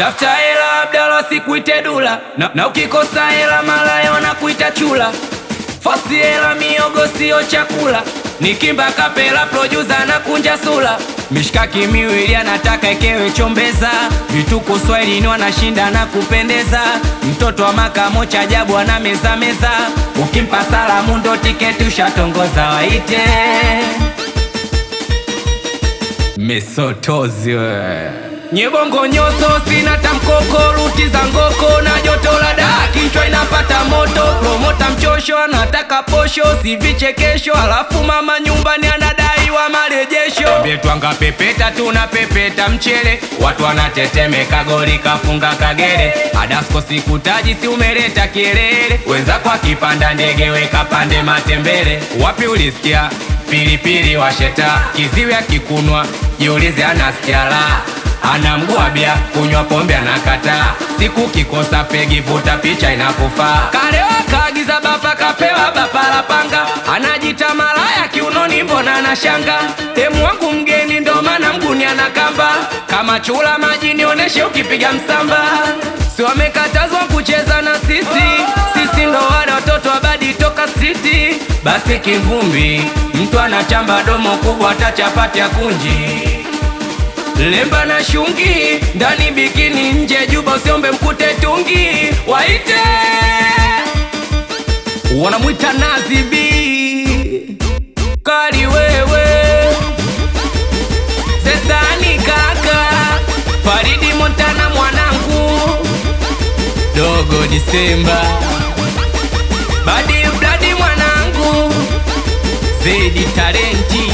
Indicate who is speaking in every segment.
Speaker 1: Ukitafuta hela Abdalla sikuite dula, na ukikosa hela malaya wanakuita chula. Fosi hela miogo sio chakula, nikimba kapela producer na kunja sula. Mishkaki miwili anataka ikewe chombeza, vituko Swahili ni wanashinda na kupendeza. Mtoto wa makamo cha ajabu ana meza meza, ukimpa salamu ndo tiketi ushatongoza waite. Mesotozi we Nyebongo nyoso sina tamkoko, ruti za ngoko na joto la daa, kichwa inapata moto. Promota mchosho anataka posho, si vichekesho, alafu mama nyumbani anadai wa marejesho. Ambie twanga pepeta tunapepeta mchele, watu wanatetemeka goli kafunga Kagere. Adasko sikutaji si umeleta kelele, wenza kwa kipanda ndege weka pande matembele. Wapi ulisikia pilipili washeta, kiziwi akikunwa jiulize anasikia la. Anamguabia kunywa pombe anakata, siku kikosa fegi vuta picha inakufaa. Kalewa kagiza bapa kapewa bapa la panga, anajita malaya kiunoni mbona anashanga. Demu wangu mgeni ndo maana mguni anakamba, kama chula maji nioneshe ukipiga msamba. Si wamekatazwa kucheza na sisi ndo wale watoto wabadi toka street. Basi kivumbi mtu anachamba domo kubwa hata chapati ya kunji. Lemba na shungi ndani bikini nje juba usiombe mkute tungi waite. Wanamuita Nazi B kali wewe Sesani kaka Faridi Montana mwanangu Dogo Disemba Badi Bladi mwanangu Zedi Talenti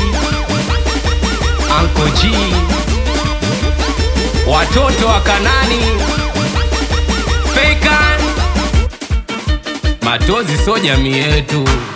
Speaker 1: Uncle G watoto wa Kanani Fakan Matozi so jamii yetu.